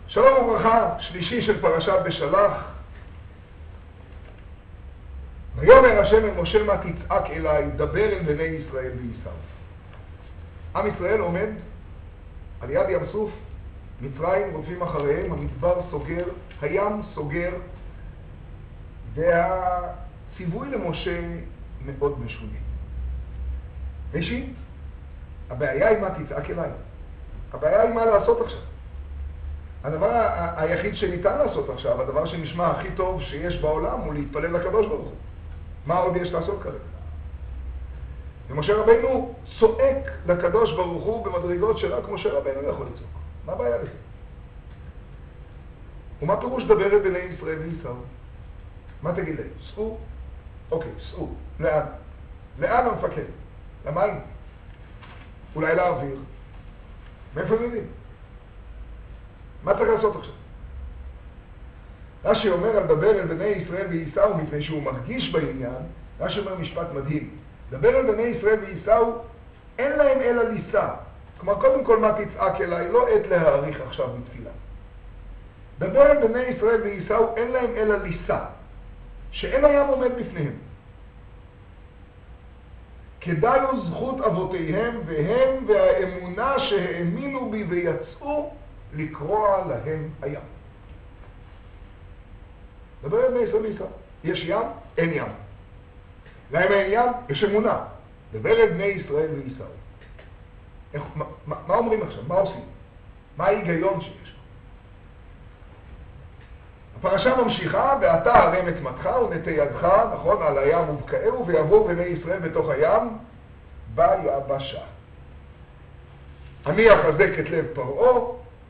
שלום וברכה, שלישי של פרשת בשלח. ויאמר השם אל משה מה תצעק אליי, דבר אל בני ישראל וייסעו. עם ישראל עומד על יד ים סוף, מצרים רודפים אחריהם, המדבר סוגר, הים סוגר, והציווי למשה מאוד משונה. ראשית, הבעיה היא מה תצעק אליי. הבעיה היא מה לעשות עכשיו. הדבר היחיד שניתן לעשות עכשיו, הדבר שנשמע הכי טוב שיש בעולם, הוא להתפלל לקדוש ברוך הוא. מה עוד יש לעשות כרגע? ומשה רבינו צועק לקדוש ברוך הוא במדרגות שרק משה רבינו יכול לצעוק. מה הבעיה לכם? ומה פירוש דבר אל בני ישראל וייסעו? מה תגיד להם? סעו? אוקיי, סעו. לאן? לאן המפקד? למים? אולי לאוויר? מאיפה הם יודעים? מה צריך לעשות עכשיו? רש"י אומר על דבר אל בני ישראל וייסעו מפני שהוא מרגיש בעניין. רש"י אומר משפט מדהים. דבר אל בני ישראל וייסעו, אין להם אלא ליסע. כלומר, קודם כל מה תצעק אליי, לא עת להאריך עכשיו בתפילה. דבר אל בני ישראל וייסעו, אין להם אלא ליסע, שאין הים עומד בפניהם. כדאיו זכות אבותיהם והם והאמונה שהאמינו בי ויצאו לקרוע להם הים. דבר אל בני ישראל וייסעו. יש ים? אין ים. להם אין ים? יש אמונה. דבר אל בני ישראל וייסעו. מה אומרים עכשיו? מה עושים? מה ההיגיון שיש? הפרשה ממשיכה, ואתה הרם את מטך ונטה ידך, נכון, על הים ובקעהו, ויבואו בני ישראל בתוך הים ביבשה. אני אחזק את לב פרעה,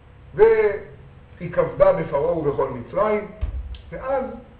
ויכבדה בפרעה ובכל מצרים, ואז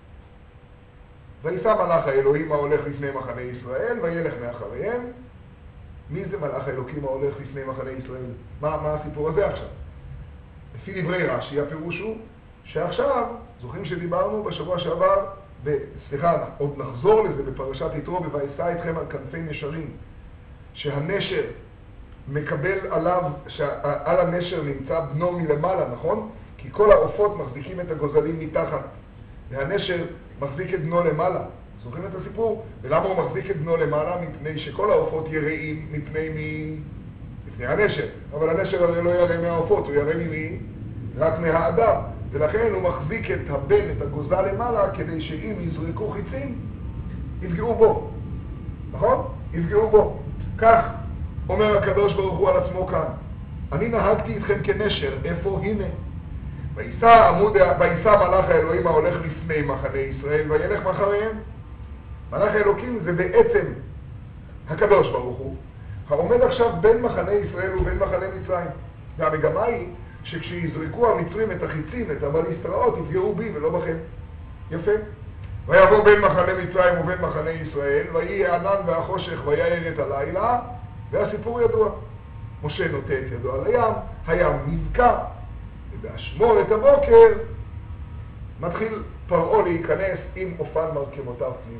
ויסע מלאך האלוהים ההולך לפני מחנה ישראל, וילך מאחריהם. מי זה מלאך האלוקים ההולך לפני מחנה ישראל? מה הסיפור הזה עכשיו? לפי דברי רש"י, הפירוש הוא שעכשיו, זוכרים שדיברנו בשבוע שעבר, עוד נחזור לזה בפרשת יתרו, ב"ויישא אתכם על כנפי נשרים", שהנשר מקבל עליו, שעל הנשר נמצא בנו מלמעלה, נכון? כי כל העופות מחזיקים את הגוזלים מתחת, והנשר מחזיק את בנו למעלה. זוכרים את הסיפור? ולמה הוא מחזיק את בנו למעלה? מפני שכל העופות יראים מפני הנשר. אבל הנשר הרי לא יראה מהעופות, הוא יראה ממי? רק מהאדם. ולכן הוא מחזיק את הבן, את הגוזל למעלה, כדי שאם יזרקו חיצים, יפגעו בו. נכון? יפגעו בו. כך אומר הקדוש ברוך הוא על עצמו כאן. אני נהגתי אתכם כנשר, איפה? הנה. ויסע מלאך האלוהים ההולך לפני מחנה ישראל, וילך מאחריהם. מלאך האלוקים זה בעצם הקדוש ברוך הוא, העומד עכשיו בין מחנה ישראל ובין מחנה מצרים. והמגמה היא שכשיזרקו המצרים את החיצים, את הבליסטראות, יפגעו בי ולא בכם. יפה. ויבוא בין מחנה מצרים ובין מחנה ישראל, ויהי הענן והחושך ויער את הלילה, והסיפור ידוע. משה נוטה את ידו על הים, הים נבקע, ובאשמור את הבוקר מתחיל פרעה להיכנס עם אופן מרכבותיו פנימה.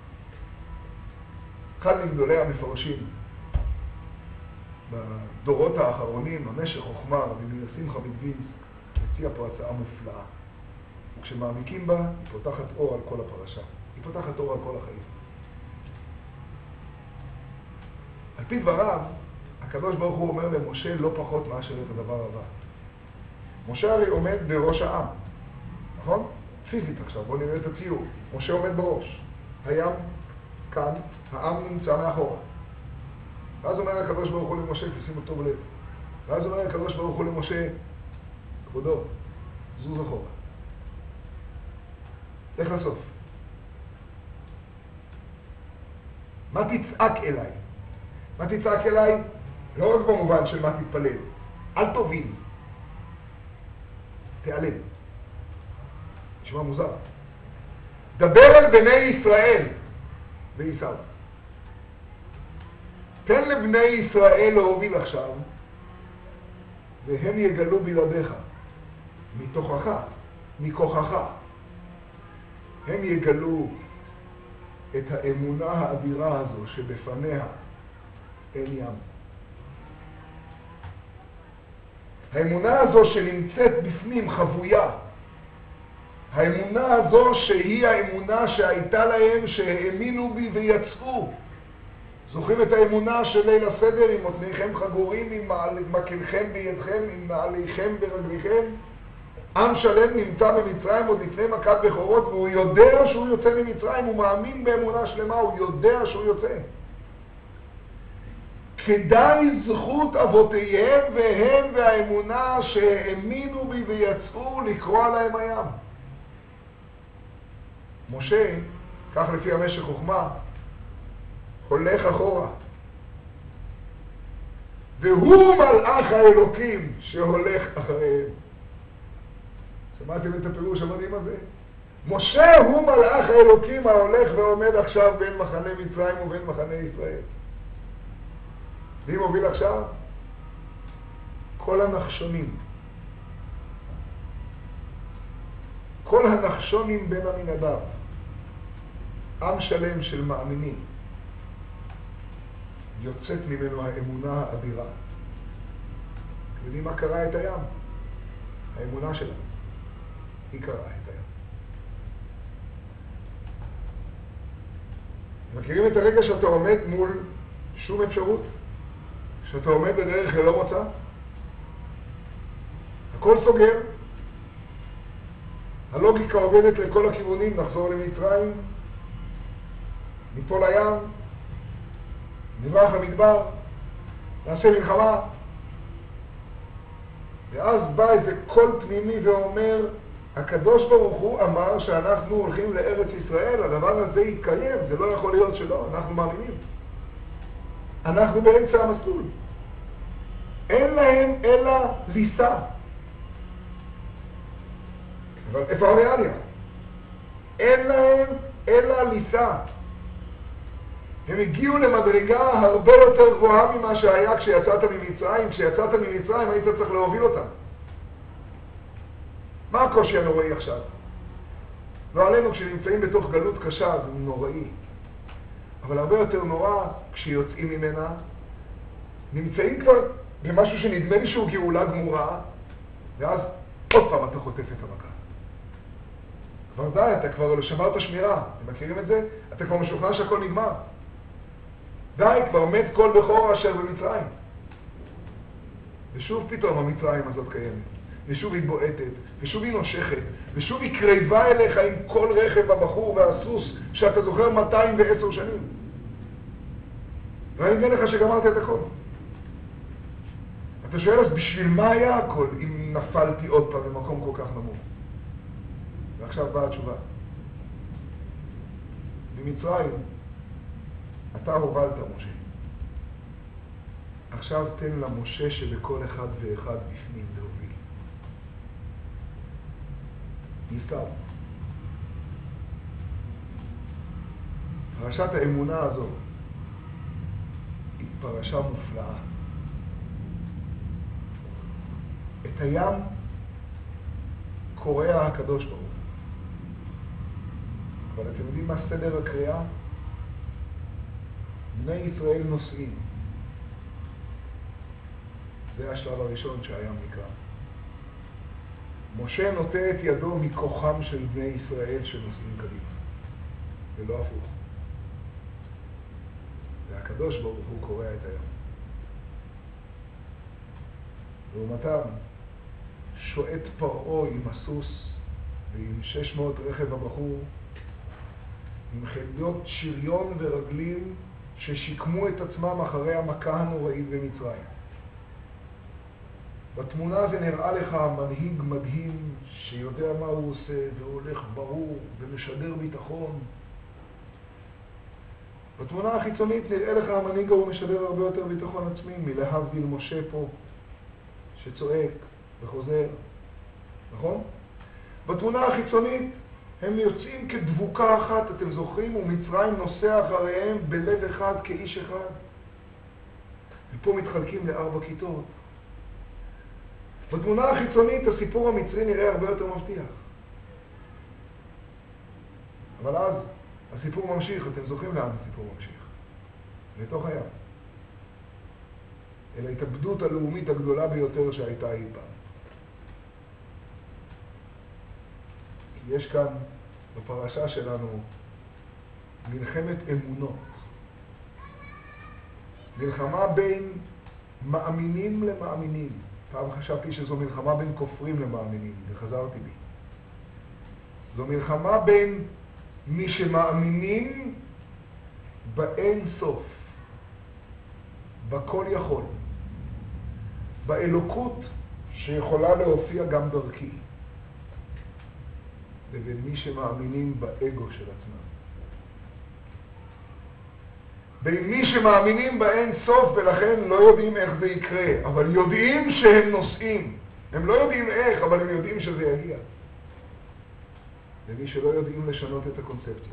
אחד מגדולי המפרשים בדורות האחרונים, המשך חוכמה, רבי מאיר שמחה מגביז, הציע פה הצעה מופלאה. וכשמעמיקים בה, היא פותחת אור על כל הפרשה. היא פותחת אור על כל החיים. על פי דבריו, הקדוש ברוך הוא אומר למשה לא פחות מאשר את הדבר הבא. משה הרי עומד בראש העם, נכון? פיזית עכשיו, בואו נראה את הציור. משה עומד בראש. הים כאן, העם נמצא מאחורה. ואז אומר הקדוש ברוך הוא למשה, תשימו טוב לב. ואז אומר הקדוש ברוך הוא למשה, כבודו, זוז אחורה. לך לסוף. מה תצעק אליי? מה תצעק אליי? לא רק במובן של מה תתפלל. אל תוביל. תיעלם. נשמע מוזר. דבר על בני ישראל וייסעו. תן לבני ישראל להוביל עכשיו, והם יגלו בלעדיך, מתוכך, מכוחך. הם יגלו את האמונה האדירה הזו שבפניה אין ים. האמונה הזו שנמצאת בפנים חבויה, האמונה הזו שהיא האמונה שהייתה להם, שהאמינו בי ויצאו. זוכרים את האמונה של ליל הסדר, עם מותניכם חגורים, עם מקלכם בידכם, עם נעליכם ברגליכם? עם שלם נמצא במצרים עוד לפני מכת בכורות, והוא יודע שהוא יוצא ממצרים, הוא מאמין באמונה שלמה, הוא יודע שהוא יוצא. כדאי זכות אבותיהם והם והאמונה שהאמינו בי ויצאו לקרוע להם הים. משה, כך לפי המשך חוכמה, הולך אחורה. והוא מלאך האלוקים שהולך אחריהם. שמעתם את הפירוש המדהים הזה? משה הוא מלאך האלוקים ההולך ועומד עכשיו בין מחנה מצרים ובין מחנה ישראל. מי מוביל עכשיו? כל הנחשונים. כל הנחשונים בין המנהיגים. עם שלם של מאמינים. יוצאת ממנו האמונה האדירה. אתם יודעים מה קרא את הים? האמונה שלנו. היא קראה את הים. מכירים את הרגע שאתה עומד מול שום אפשרות? שאתה עומד בדרך ללא מוצא? הכל סוגר. הלוגיקה עובדת לכל הכיוונים, נחזור למצרים, מפה לים, נברח המדבר, נעשה מלחמה. ואז בא איזה קול פנימי ואומר, הקדוש ברוך הוא אמר שאנחנו הולכים לארץ ישראל, הדבר הזה יתקיים, זה לא יכול להיות שלא, אנחנו מאמינים. אנחנו באמצע המסלול. אין להם אלא ליסה. אבל איפה הריאליה? אין להם אלא ליסה. הם הגיעו למדרגה הרבה יותר גבוהה ממה שהיה כשיצאת ממצרים. כשיצאת ממצרים היית צריך להוביל אותם. מה הקושי הנוראי עכשיו? לא עלינו, כשנמצאים בתוך גלות קשה זה נוראי. אבל הרבה יותר נורא כשיוצאים ממנה, נמצאים כבר במשהו שנדמה לי שהוא גאולה גמורה, ואז עוד פעם אתה חוטף את המכה. כבר די, אתה כבר שמרת שמירה. אתם מכירים את זה? אתה כבר משוכנע שהכל נגמר. די, כבר מת כל בכור אשר במצרים. ושוב פתאום המצרים הזאת קיימת. ושוב היא בועטת, ושוב היא נושכת, ושוב היא קרבה אליך עם כל רכב הבחור והסוס שאתה זוכר 210 שנים. ואני אגיד לך שגמרת את הכל. אתה שואל, אז בשביל מה היה הכל אם נפלתי עוד פעם במקום כל כך נמוך? ועכשיו באה התשובה. במצרים אתה הובלת משה. עכשיו תן למשה שבכל אחד ואחד בפנים להוביל. נסתר. פרשת האמונה הזו היא פרשה מופלאה. את הים קורא הקדוש ברוך הוא. אבל אתם יודעים מה סדר הקריאה? בני ישראל נוסעים. זה השלב הראשון שהים נקרא. משה נוטה את ידו מכוחם של בני ישראל שנוסעים קדימה, ולא הפוך. והקדוש ברוך הוא קורא את הים. לעומתם שועט פרעה עם הסוס ועם 600 רכב הבחור, עם חלדות שריון ורגלים ששיקמו את עצמם אחרי המכה הנוראית במצרים. בתמונה זה נראה לך מנהיג מדהים שיודע מה הוא עושה והולך ברור ומשדר ביטחון. בתמונה החיצונית נראה לך המנהיג הוא משדר הרבה יותר ביטחון עצמי מלהבדיל משה פה שצועק וחוזר, נכון? בתמונה החיצונית הם יוצאים כדבוקה אחת, אתם זוכרים? ומצרים נוסע אחריהם בלב אחד כאיש אחד. ופה מתחלקים ל4 כיתות. בתמונה החיצונית הסיפור המצרי נראה הרבה יותר מבטיח. אבל אז הסיפור ממשיך, אתם זוכרים לאן הסיפור ממשיך? לתוך הים. אל ההתאבדות הלאומית הגדולה ביותר שהייתה אי פעם. יש כאן בפרשה שלנו מלחמת אמונות. מלחמה בין מאמינים למאמינים. פעם חשבתי שזו מלחמה בין כופרים למאמינים, וחזרתי בי. זו מלחמה בין מי שמאמינים באין סוף, בכל יכול, באלוקות שיכולה להופיע גם דרכי, לבין מי שמאמינים באגו של עצמם. בין מי שמאמינים באין סוף ולכן לא יודעים איך זה יקרה, אבל יודעים שהם נוסעים. הם לא יודעים איך, אבל הם יודעים שזה יגיע. למי שלא יודעים לשנות את הקונספציה.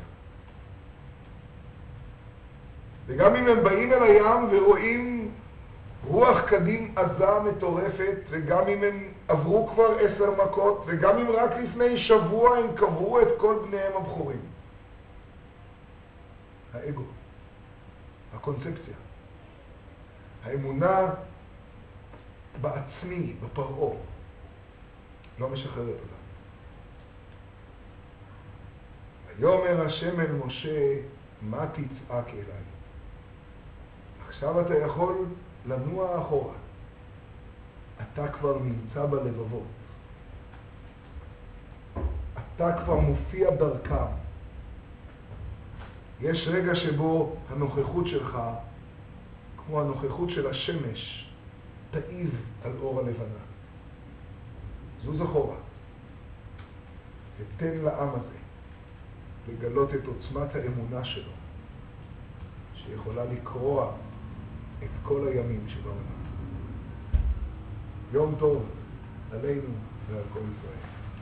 וגם אם הם באים אל הים ורואים רוח קדים עזה מטורפת, וגם אם הם עברו כבר 10 מכות, וגם אם רק לפני שבוע הם קברו את כל בניהם הבכורים. האגו, הקונספציה, האמונה בעצמי, בפרעה, לא משחררת אותה. ויאמר השם אל משה, מה תצעק אליי? עכשיו אתה יכול לנוע אחורה. אתה כבר נמצא בלבבות. אתה כבר מופיע דרכם. יש רגע שבו הנוכחות שלך, כמו הנוכחות של השמש, תעיז על אור הלבנה. זו זכורה. ותן לעם הזה לגלות את עוצמת האמונה שלו, שיכולה לקרוע את כל הימים שבעולם. יום טוב עלינו ועל כל ישראל.